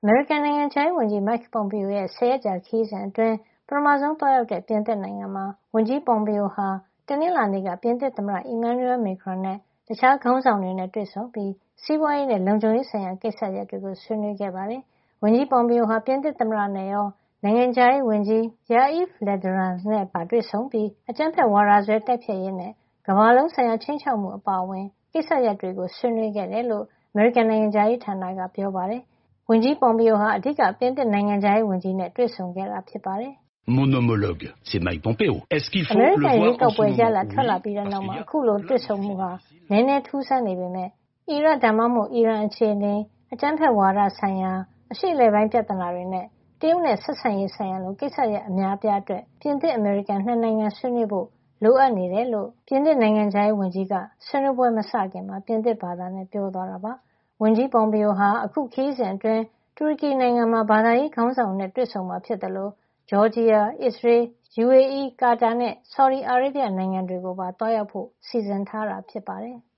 မေရိကန်နိုင်ငံခြားရေးဝန်ကြီး Mike Pompeo ရဲ့10 ရက်ကြာခရီးစဉ်အတွင်းပထမဆုံးသွားရောက်တဲ့ပြင်သစ်နိုင်ငံမှာဝန်ကြီး Pompeo ဟာတနင်္လာနေ့ကပြင်သစ်သမ္မတ Emmanuel Macron နဲ့တခြားခေါင်းဆောင်တွေနဲ့တွေ့ဆုံပြီးစီးပွားရေးနဲ့လုံခြုံရေးဆိုင်ရာကိစ္စရပ်တွေကိုဆွေးနွေးခဲ့ပါတယ်။ဝန်ကြီး Pompeo ဟာပြင်သစ်သမ္မတနဲ့ရောနိုင်ငံခြားရေးဝန်ကြီး Yves Le Drian နဲ့ပါတွေ့ဆုံပြီးအကြမ်းဖက်ဝါဒစွဲတိုက်ဖျက်ရေးနဲ့ကမ္ဘာလုံးဆိုင်ရာခြိမ်းခြောက်မှုအပါအဝင်ကိစ္စရပ်တွေကိုဆွေးနွေးခဲ့တယ်လို့အမေရိကန်နိုင်ငံခြားရေးဌာနကပြောပါတယ်။ဝန်ကြီး Pompeo ဟာအဓိကပြင်သစ်နိုင်ငံခြားရေးဝန်ကြီးနဲ့တွေ့ဆုံခဲ့တာဖြစ်ပါတယ်။ Mon homologue, c'est Mike Pompeo. Est-ce qu'il အ faut မေရိ le ကန်ရွေး voir ကော en က် ce ပွဲရ moment? လဒ်ထွက်လာပြီးတဲ့နောက်မှာအခုလိုတွေ့ဆုံမှုဟာနည်းနည်းထူးဆန်းနေပေမဲ့အီရတ်ဒါမှမဟုတ်အီရန်အခြေအနေအကြမ်းဖက်ဝါဒဆိုင်ရာအရှေ့အလယ်ပိုင်းပြဿနာတွေနဲ့တရုတ်နဲ့ဆက်ဆံရေးဆိုင်ရာလိုကိစ္စရပ်အများအပြားအတွက်ပြင်သစ်အမေရိကန်နှစ်နိုင်ငံဆွေးနွေးဖို့လိုအပ်နေတယ်လို့ပြင်သစ်နိုင်ငံခြားရေးဝန်ကြီးကဆွေးနွေးပွဲမစခင်မှာပြင်သစ်ဘာသာနဲ့ပြောသွားတာပါ။ဝန်ကြီး Pompeo ဟာအခုခရီးစဉ်အတွင်းတူရကီနိုင်ငံမှာဘာသာရေးခေါင်းဆောင်နဲ့တွေ့ဆုံမှာဖြစ်သလိုဂျော်ဂျီယာ၊အစ္စရေး၊ UAE ၊ကာတာနဲ့ဆော်ဒီအာရေဗျနိုင်ငံတွေကိုပါသွားရောက်ဖို့စီစဉ်ထားတာဖြစ်ပါတယ်။